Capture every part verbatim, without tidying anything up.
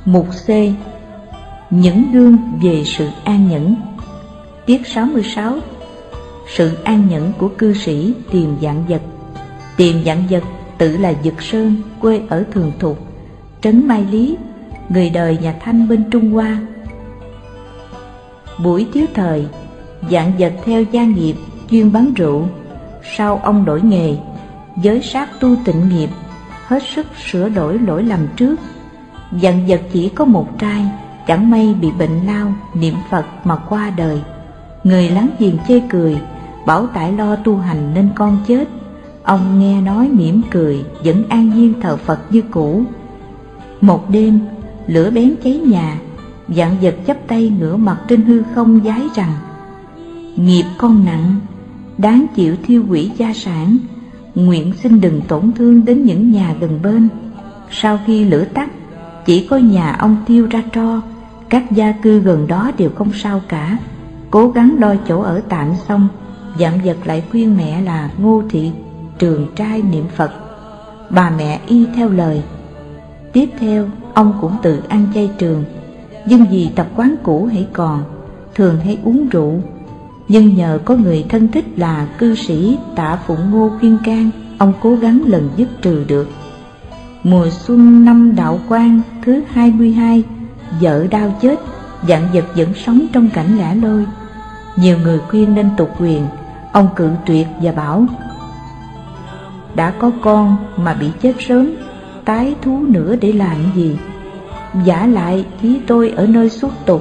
Mục C. Những gương về sự an nhẫn. Tiết sáu mươi sáu. Sự an nhẫn của cư sĩ Tiền Vạn Vật. Tiền Vạn Vật tự là Dực Sơn, quê ở Thường Thục, trấn Mai Lý, người đời nhà Thanh bên Trung Hoa. Buổi thiếu thời, Vạn Vật theo gia nghiệp chuyên bán rượu. Sau ông đổi nghề, giới sát tu tịnh nghiệp, hết sức sửa đổi lỗi lầm trước. Vạn Vật chỉ có một trai, chẳng may bị bệnh lao, niệm Phật mà qua đời. Người láng giềng chê cười, bảo tại lo tu hành nên con chết. Ông nghe nói mỉm cười, vẫn an nhiên thờ Phật như cũ. Một đêm, lửa bén cháy nhà. Vạn Vật chắp tay ngửa mặt trên hư không vái rằng: nghiệp con nặng, đáng chịu thiêu hủy gia sản, nguyện xin đừng tổn thương đến những nhà gần bên. Sau khi lửa tắt, chỉ có nhà ông thiêu ra tro, các gia cư gần đó đều không sao cả. Cố gắng đo chỗ ở tạm xong, Vạn Vật lại khuyên mẹ là Ngô Thị trường trai niệm Phật. Bà mẹ y theo lời. Tiếp theo, ông cũng tự ăn chay trường, nhưng vì tập quán cũ hãy còn, thường hay uống rượu. Nhưng nhờ có người thân thích là cư sĩ Tạ Phụng Ngô khuyên can, ông cố gắng lần dứt trừ được. Mùa xuân năm Đạo Quan thứ hai mươi hai, vợ đau chết, Vạn Vật vẫn sống trong cảnh ngã lôi. Nhiều người khuyên nên tục quyền, ông cự tuyệt và bảo: đã có con mà bị chết sớm, tái thú nữa để làm gì? Vả lại chí tôi ở nơi xuất tục,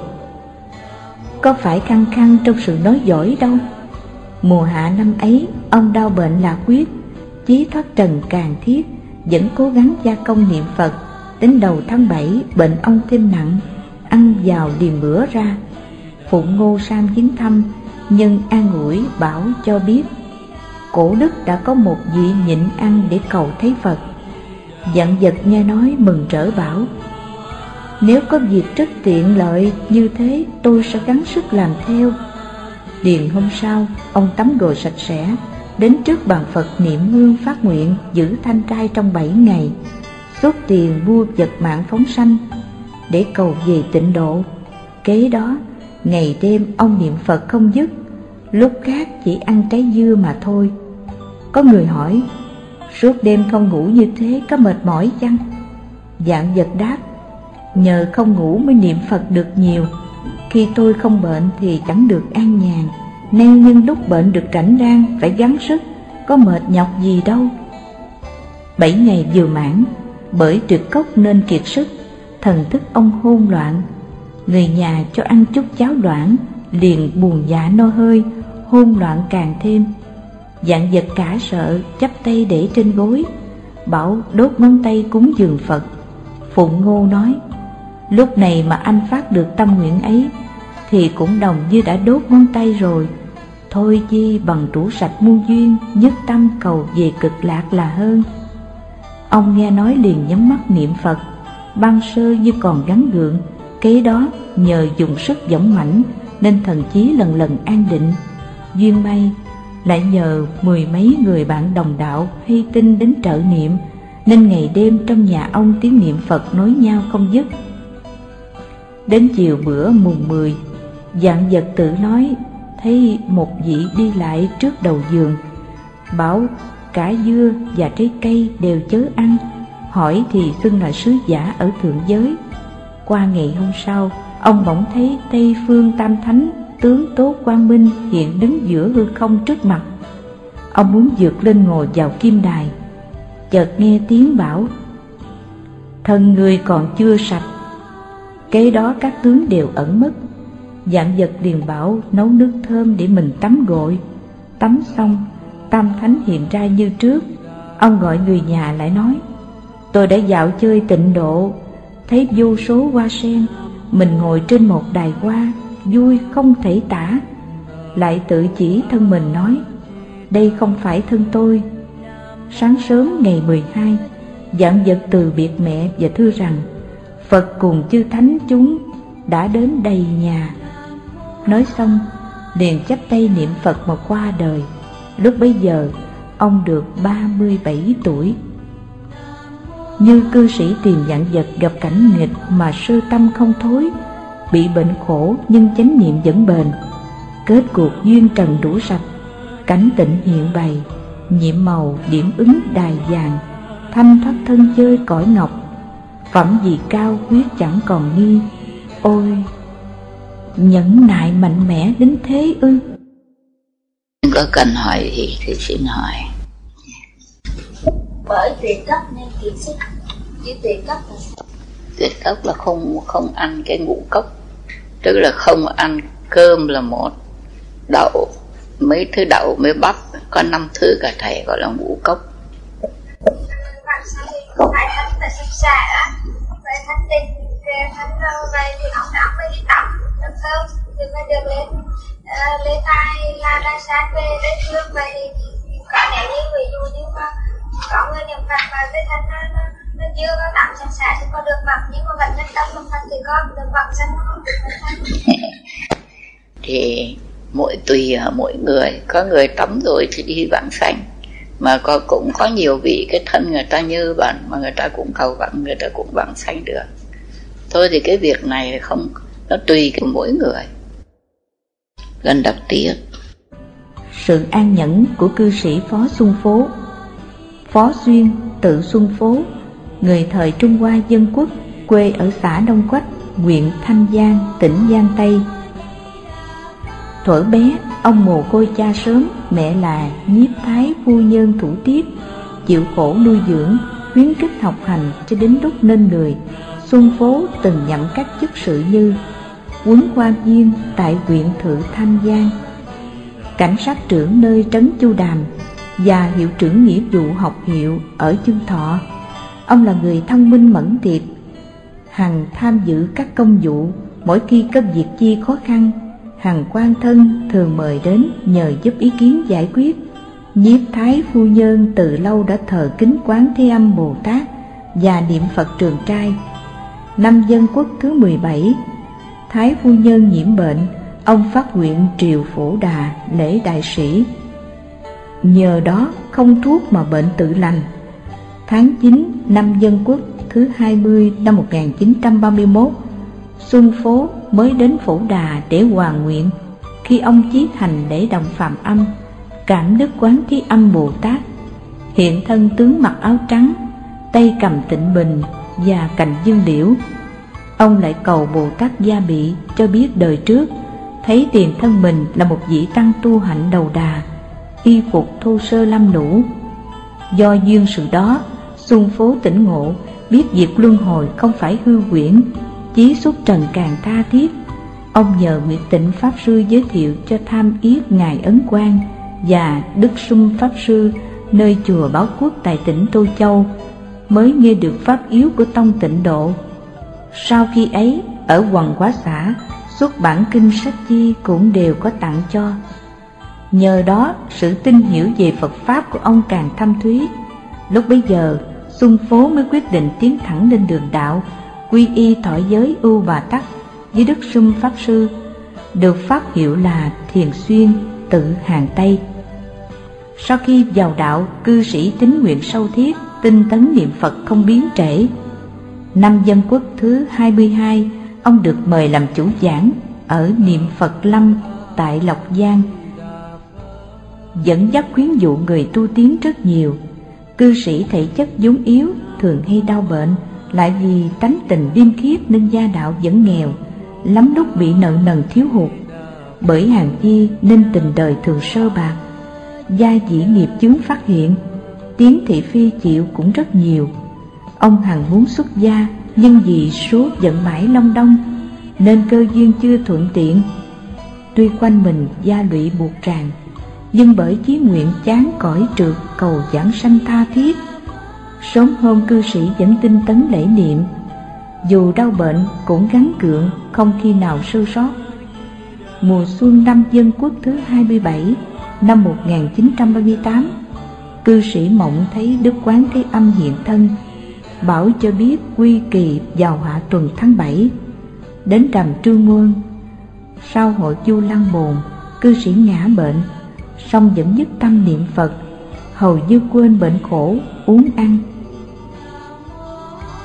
có phải khăng khăng trong sự nói dối đâu. Mùa hạ năm ấy, ông đau bệnh lạc huyết, chí thoát trần càng thiết, vẫn cố gắng gia công niệm Phật. Đến đầu tháng bảy, bệnh ông thêm nặng, ăn vào liền bữa ra. Phụng Ngô sang viếng thăm, nhưng an ủi bảo cho biết cổ đức đã có một vị nhịn ăn để cầu thấy Phật. Vạn Vật nghe nói mừng rỡ bảo: nếu có việc rất tiện lợi như thế, tôi sẽ gắng sức làm theo. Liền hôm sau, ông tắm gội sạch sẽ, đến trước bàn Phật niệm hương phát nguyện giữ thanh trai trong bảy ngày, xuất tiền mua vật mạng phóng sanh để cầu về tịnh độ. Kế đó, ngày đêm ông niệm Phật không dứt, lúc khác chỉ ăn trái dưa mà thôi. Có người hỏi: suốt đêm không ngủ như thế có mệt mỏi chăng? Vạn Vật đáp: nhờ không ngủ mới niệm Phật được nhiều. Khi tôi không bệnh thì chẳng được an nhàn, nay nhưng lúc bệnh được rảnh rang phải gắng sức, có mệt nhọc gì đâu. Bảy ngày vừa mãn, bởi tuyệt cốc nên kiệt sức, thần thức ông hôn loạn. Người nhà cho ăn chút cháo loãng, liền buồn dạ no hơi, hôn loạn càng thêm. Vạn Vật cả sợ, chắp tay để trên gối, bảo đốt ngón tay cúng dường Phật. Phụng Ngô nói: lúc này mà anh phát được tâm nguyện ấy, thì cũng đồng như đã đốt ngón tay rồi. Thôi chi bằng trũ sạch muôn duyên, nhất tâm cầu về cực lạc là hơn. Ông nghe nói liền nhắm mắt niệm Phật, ban sơ như còn gắng gượng. Kế đó nhờ dùng sức dõng mãnh nên thần trí lần lần an định. Duyên may lại nhờ mười mấy người bạn đồng đạo hay tin đến trợ niệm, nên ngày đêm trong nhà ông tiếng niệm Phật nối nhau không dứt. Đến chiều bữa mùng mười, Vạn Vật tự nói thấy một vị đi lại trước đầu giường, bảo cả dưa và trái cây đều chớ ăn, hỏi thì xưng là sứ giả ở thượng giới. Qua ngày hôm sau, ông bỗng thấy Tây Phương Tam Thánh tướng tốt quang minh hiện đứng giữa hư không trước mặt. Ông muốn vượt lên ngồi vào kim đài, chợt nghe tiếng bảo: thân người còn chưa sạch. Kế đó các tướng đều ẩn mất. Vạn Vật liền bảo nấu nước thơm để mình tắm gội. Tắm xong, Tam Thánh hiện ra như trước. Ông gọi người nhà lại nói: tôi đã dạo chơi tịnh độ, thấy vô số hoa sen, mình ngồi trên một đài hoa, vui không thể tả. Lại tự chỉ thân mình nói: đây không phải thân tôi. Sáng sớm ngày mười hai, Vạn Vật từ biệt mẹ và thưa rằng Phật cùng chư thánh chúng đã đến đầy nhà. Nói xong liền chắp tay niệm Phật mà qua đời. Lúc bấy giờ ông được ba mươi bảy tuổi. như cư sĩ tìm vạn vật gặp cảnh nghịch mà sơ tâm không thối, bị bệnh khổ nhưng chánh niệm vẫn bền. Kết cuộc duyên trần đủ sạch, cảnh tịnh hiện bày, nhiệm màu điểm ứng đài vàng, thanh thoát thân chơi cõi ngọc. Phẩm gì cao quyết chẳng còn nghi, ôi nhẫn nại mạnh mẽ đến thế ư? Có cần hỏi gì thì xin hỏi. Bởi tuyệt cấp nên kiệt sức. Chứ tuyệt cấp là sao? Tuyệt cấp là không không ăn cái ngũ cốc, tức là không ăn cơm là một, đậu, mấy thứ đậu mấy bắp, có năm thứ cả thầy gọi là ngũ cốc. Bạn sao thì phải thánh là sắp xả á, phải thánh tình, thánh vậy thì ông đã mới đi tắm, tắm cơm, thì mới được lên, lên tai là ra sát về đến trước vậy thì có lẽ như ví dụ như mà có người niệm Phật và cái thân nó, nó, nó chưa có tắm sạch sẽ thì có được mặc, nhưng mà vẫn nhân tâm một phần thì có được mặc sẵn không được thân. Thì mỗi tùy ở mỗi người, có người tắm rồi thì đi vãng sanh, mà có, cũng có nhiều vị cái thân người ta như bẩn mà người ta cũng cầu vãng, người ta cũng vãng sanh được. Thôi thì cái việc này không, nó tùy cái mỗi người. Gần đọc tiếp. Sự an nhẫn của cư sĩ Phó Xuân Phố. Phó Xuyên, tự Xuân Phố, người thời Trung Hoa Dân Quốc, quê ở xã Đông Quách, huyện Thanh Giang, tỉnh Giang Tây. Thuở bé, ông mồ côi cha sớm, mẹ là Nhiếp Thái phu nhân thủ tiếp, chịu khổ nuôi dưỡng, khuyến khích học hành cho đến lúc nên người. Xuân Phố từng nhậm các chức sự như huấn quan viên tại huyện Thự Thanh Giang, cảnh sát trưởng nơi trấn Chu Đàm và hiệu trưởng nghĩa vụ học hiệu ở Chương Thọ. Ông là người thông minh mẫn tiệp, hằng tham dự các công vụ. Mỗi khi có việc chi khó khăn, hằng quan thân thường mời đến nhờ giúp ý kiến giải quyết. Nhiếp Thái phu nhân từ lâu đã thờ kính Quán Thế Âm Bồ Tát và niệm Phật Trường Trai. Năm Dân Quốc thứ mười bảy, Thái phu nhân nhiễm bệnh, ông phát nguyện triều Phổ Đà lễ đại sĩ. Nhờ đó không thuốc mà bệnh tự lành. Tháng chín năm Dân Quốc thứ hai mươi năm một nghìn chín trăm ba mươi mốt, Xuân Phố mới đến Phổ Đà để hoàn nguyện. Khi ông chí thành lễ đồng Phạm Âm, cảm đức Quán Thế Âm Bồ Tát, hiện thân tướng mặc áo trắng, tay cầm tịnh bình và cành dương liễu. Ông lại cầu Bồ Tát Gia Bị cho biết đời trước thấy tiền thân mình là một vị tăng tu hạnh đầu đà, y phục thô sơ lam lũ. Do duyên sự đó, Xuân Phố tỉnh ngộ, biết việc luân hồi không phải hư huyễn, chí xuất trần càng tha thiết. Ông nhờ Nguyệt Tịnh Pháp Sư giới thiệu cho Tham Yết Ngài Ấn Quang và Đức Sum Pháp Sư nơi chùa Báo Quốc tại tỉnh Tô Châu, mới nghe được pháp yếu của tông Tịnh Độ. Sau khi ấy, ở Hoằng Quá Xã, xuất bản kinh sách chi cũng đều có tặng cho. Nhờ đó, sự tin hiểu về Phật Pháp của ông càng thâm thúy. Lúc bấy giờ, Xuân Phố mới quyết định tiến thẳng lên đường đạo, quy y thọ giới Ưu Bà Tắc với Đức Sum Pháp Sư, được pháp hiệu là Thiền Xuyên, tự Hàng Tây. Sau khi vào đạo, cư sĩ tín nguyện sâu thiết, tinh tấn niệm Phật không biến trễ. Năm Dân Quốc thứ hai mươi hai, ông được mời làm chủ giảng ở Niệm Phật Lâm tại Lộc Giang, dẫn dắt khuyến dụ người tu tiến rất nhiều. Cư sĩ thể chất vốn yếu, thường hay đau bệnh, lại vì tánh tình liêm khiết nên gia đạo vẫn nghèo, lắm lúc bị nợ nần thiếu hụt. Bởi hàng chi nên tình đời thường sơ bạc, gia dĩ nghiệp chướng phát hiện, tiếng thị phi chịu cũng rất nhiều. Ông hằng muốn xuất gia, nhưng vì số vận mãi long đong nên cơ duyên chưa thuận tiện. Tuy quanh mình gia lụy buộc tràn, nhưng bởi chí nguyện chán cõi trượt cầu giảng sanh tha thiết, sớm hôm cư sĩ vẫn tinh tấn lễ niệm, dù đau bệnh cũng gắng gượng, không khi nào sơ sót. Mùa xuân năm Dân Quốc thứ hai mươi bảy, năm một nghìn chín trăm ba mươi tám, cư sĩ mộng thấy Đức Quán Thế Âm hiện thân, bảo cho biết quy kỳ vào hạ tuần tháng bảy. Đến rằm Trương Muôn, sau hội Chu Lăng Bồn, cư sĩ ngã bệnh, song vẫn nhất tâm niệm Phật, hầu như quên bệnh khổ, uống ăn.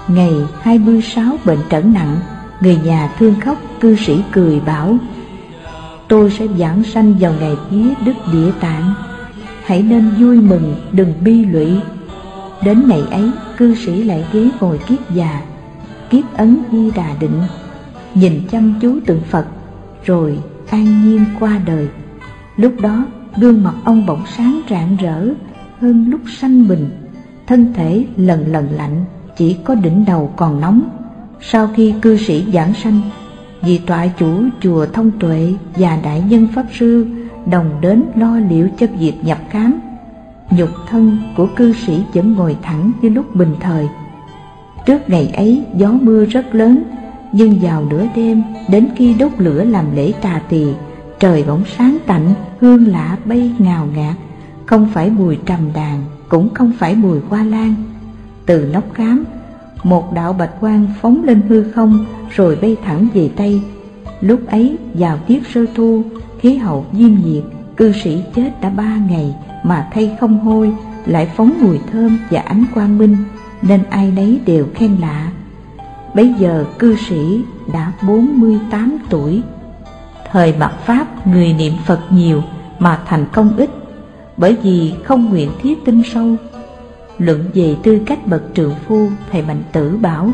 Ngày hai mươi sáu bệnh trở nặng, người nhà thương khóc, cư sĩ cười bảo: tôi sẽ giảng sanh vào ngày vía Đức Địa Tạng, hãy nên vui mừng, đừng bi lụy. Đến ngày ấy, cư sĩ lại ghé ngồi kiết già, kiết ấn Di Đà Định, nhìn chăm chú tượng Phật, rồi an nhiên qua đời. Lúc đó gương mặt ông bỗng sáng rạng rỡ hơn lúc sanh bình, thân thể lần lần lạnh, chỉ có đỉnh đầu còn nóng. Sau khi cư sĩ giảng sanh, vị tọa chủ chùa Thông Tuệ và đại nhân pháp sư đồng đến lo liệu cho việc nhập khám. Nhục thân của cư sĩ vẫn ngồi thẳng như lúc bình thời. Trước ngày ấy gió mưa rất lớn, nhưng vào nửa đêm, đến khi đốt lửa làm lễ trà tỳ, trời bỗng sáng tạnh, hương lạ bay ngào ngạt, không phải mùi trầm đàn, cũng không phải mùi hoa lan. Từ nóc khám, một đạo bạch quang phóng lên hư không, rồi bay thẳng về Tây. Lúc ấy vào tiết sơ thu, khí hậu diêm nhiệt, cư sĩ chết đã ba ngày mà thay không hôi, lại phóng mùi thơm và ánh quang minh, nên ai nấy đều khen lạ. Bấy giờ cư sĩ đã bốn mươi tám tuổi. Thời mạt Pháp, người niệm Phật nhiều mà thành công ít, bởi vì không nguyện thiết tinh sâu. Luận về tư cách bậc trượng phu, thầy Mạnh Tử bảo: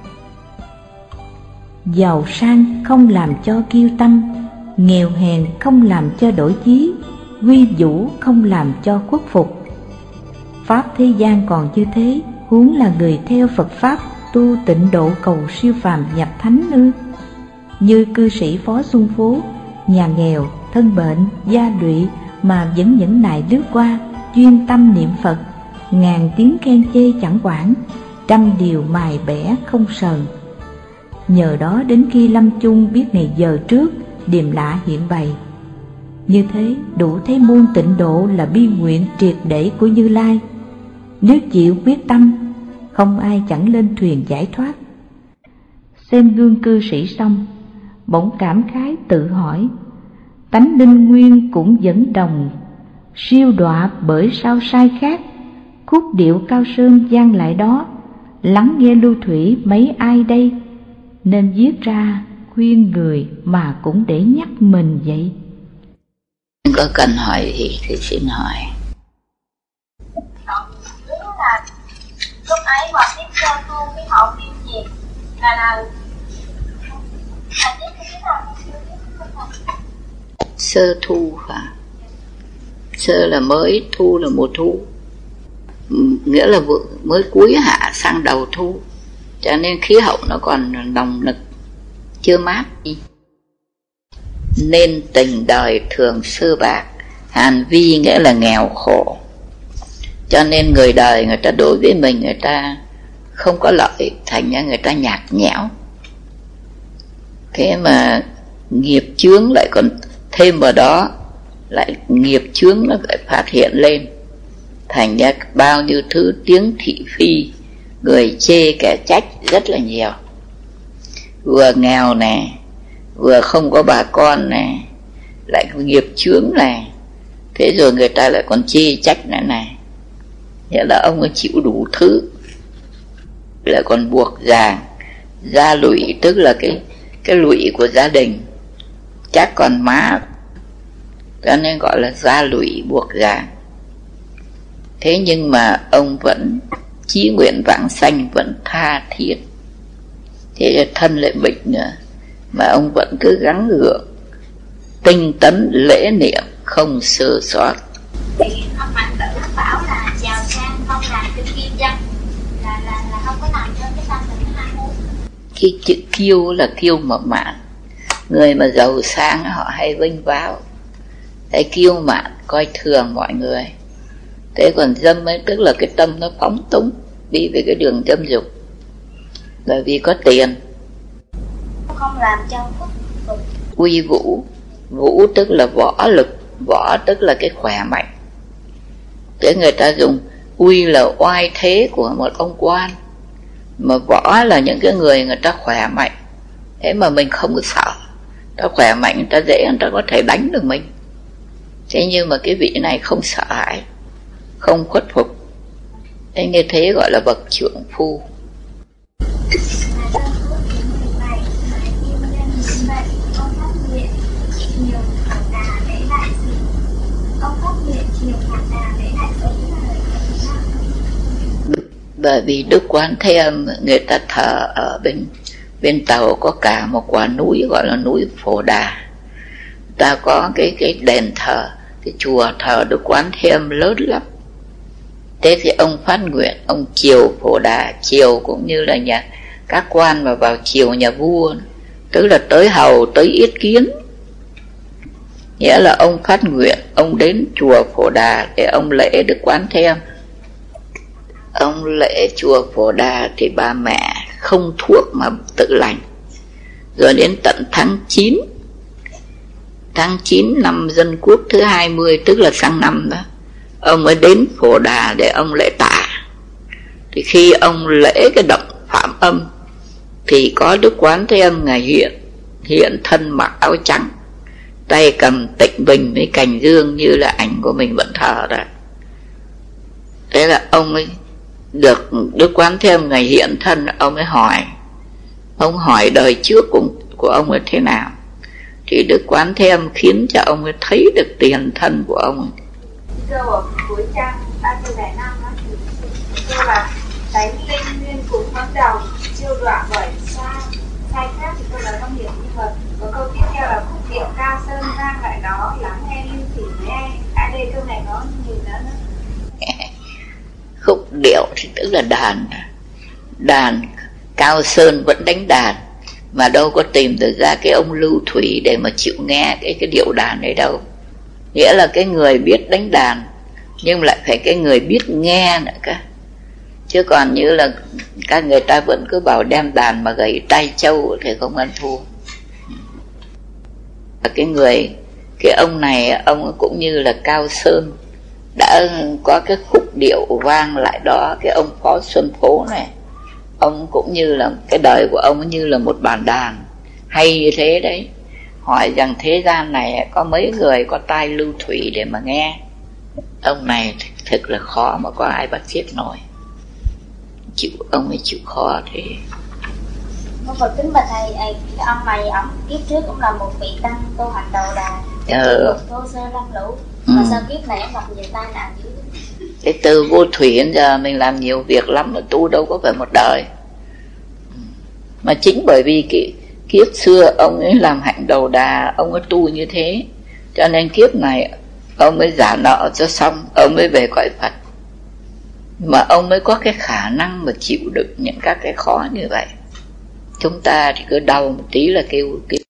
giàu sang không làm cho kiêu tâm, nghèo hèn không làm cho đổi chí, quy vũ không làm cho khuất phục. Pháp thế gian còn như thế, huống là người theo Phật Pháp tu tịnh độ cầu siêu phàm nhập thánh ư? Như cư sĩ Phó Xuân Phố, nhà nghèo, thân bệnh, gia lụy mà vẫn nhẫn nại lướt qua, chuyên tâm niệm Phật, ngàn tiếng khen chê chẳng quản, trăm điều mài bẻ không sờn. Nhờ đó đến khi lâm chung biết ngày giờ trước, điềm lạ hiện bày. Như thế đủ thấy môn tịnh độ là bi nguyện triệt để của Như Lai. Nếu chịu quyết tâm, không ai chẳng lên thuyền giải thoát. Xem gương cư sĩ xong, bỗng cảm khái tự hỏi: tánh linh nguyên cũng vẫn đồng, siêu đọa bởi sao sai khác. Khúc điệu cao sơn vang lại đó, lắng nghe lưu thủy mấy ai đây? Nên viết ra khuyên người mà cũng để nhắc mình vậy. Có cần hỏi gì thì xin hỏi. Là lúc ấy vào tiếp sơ tu cái hậu tiêu diệt là là là tiếp cái nào sơ thu hả? Sơ là mới, thu là mùa thu, nghĩa là vừa mới cuối hạ sang đầu thu, cho nên khí hậu nó còn nồng nực, chưa mát. Nên tình đời thường sơ bạc, hàn vi nghĩa là nghèo khổ, cho nên người đời người ta đối với mình người ta không có lợi, thành ra người ta nhạt nhẽo. Thế mà nghiệp chướng lại còn thêm vào đó, lại nghiệp chướng nó lại phát hiện lên, thành ra bao nhiêu thứ tiếng thị phi, người chê kẻ trách rất là nhiều. Vừa nghèo nè, vừa không có bà con nè, lại có nghiệp chướng này, thế rồi người ta lại còn chê trách nữa này. Nghĩa là ông ấy chịu đủ thứ, lại còn buộc ràng, gia lụy, tức là cái cái lụy của gia đình, chắc còn má, cho nên gọi là gia lụy buộc ràng. Thế nhưng mà ông vẫn chí nguyện vãng sanh, vẫn tha thiết. Thế là thân lại bệnh nữa, mà ông vẫn cứ gắng gượng, tinh tấn lễ niệm, không sơ sót. Thì ông Mạnh Tử bảo là giàu sang không làm cho kiêu dân, là, là, là không có làm cho cái tâm mình nó ham muốn. Cái chữ kiêu là kiêu mập mạn. Người mà giàu sang họ hay vênh váo, cái kiêu mạn coi thường mọi người. Thế còn dâm ấy, tức là cái tâm nó phóng túng, đi về cái đường dâm dục, bởi vì có tiền. Không làm cho khuất phục. Uy vũ, vũ tức là võ lực, võ tức là cái khỏe mạnh. Thế người ta dùng uy là oai thế của một ông quan, mà võ là những cái người người ta khỏe mạnh. Thế mà mình không có sợ, ta khỏe mạnh người ta dễ, người ta có thể đánh được mình. Thế nhưng mà cái vị này không sợ hãi, không khuất phục. Thế như thế gọi là bậc trượng phu. Bởi vì Đức Quán Thế Âm người ta thờ ở bên bên Tàu có cả một quả núi gọi là núi Phổ Đà. Ta có cái cái đền thờ, cái chùa thờ Đức Quán Thế Âm lớn lắm. Thế thì ông phát nguyện, ông chiều Phổ Đà, chiều cũng như là nhà các quan mà vào chiều nhà vua, tức là tới hầu, tới yết kiến. Nghĩa là ông phát nguyện, ông đến chùa Phổ Đà để ông lễ Đức Quán Thế Âm. Ông lễ chùa Phổ Đà thì bà mẹ không thuốc mà tự lành. Rồi đến tận tháng chín, tháng chín năm Dân Quốc thứ hai mươi, tức là sang năm đó, ông mới đến Phổ Đà để ông lễ tạ. Thì khi ông lễ cái động Phạm Âm thì có Đức Quán Thế Âm ngài hiện, hiện thân mặc áo trắng, tay cầm tịnh bình với cành dương như là ảnh của mình vẫn thờ đó. Thế là ông ấy được Đức Quán Thế Âm ngài hiện thân, ông ấy hỏi, ông hỏi đời trước của, của ông ấy thế nào. Thì Đức Quán Thế Âm khiến cho ông ấy thấy được tiền thân của ông ấy. Câu ở cuối trang ba trăm lẻ năm đó thì câu là đánh linh nguyên cùng bắt đầu chiêu đoạn bởi xa sai khác, thì câu là không hiểu như vậy. Và câu tiếp theo là khúc điệu cao sơn vang lại đó lắng nghe lưu thủy với ai. À đây câu này nó nhìn nó nó khúc điệu thì tức là đàn. Đàn Cao Sơn vẫn đánh đàn, mà đâu có tìm được ra cái ông Lưu Thủy để mà chịu nghe cái cái điệu đàn ấy đâu. Nghĩa là cái người biết đánh đàn nhưng lại phải cái người biết nghe nữa cả. Chứ còn như là các người ta vẫn cứ bảo đem đàn mà gảy tay trâu thì không ăn thua. Cái người, cái ông này, ông cũng như là Cao Sơn đã có cái khúc điệu vang lại đó. Cái ông Phó Xuân Phố này, ông cũng như là cái đời của ông như là một bàn đàn hay như thế đấy. Hỏi rằng thế gian này có mấy người có tai lưu thủy để mà nghe. Ông này thực là khó mà có ai bắt chước nổi. Chịu, ông ấy chịu khó thì Một Phật kính bạch thầy, cái ông này ông kiếp trước cũng là một vị tăng tu hành đầu đà, ừ. thô sơ lâm lũ, ừ. mà sao kiếp này em gặp nhiều tai nạn dữ? Cái từ vô thủy đến giờ mình làm nhiều việc lắm mà tu đâu có phải một đời. Mà chính bởi vì cái kiếp xưa ông ấy làm hạnh đầu đà, ông ấy tu như thế, cho nên kiếp này ông ấy giả nợ cho xong, ông ấy về cõi Phật. Mà ông mới có cái khả năng mà chịu đựng những các cái khó như vậy. Chúng ta thì cứ đau một tí là kêu, kêu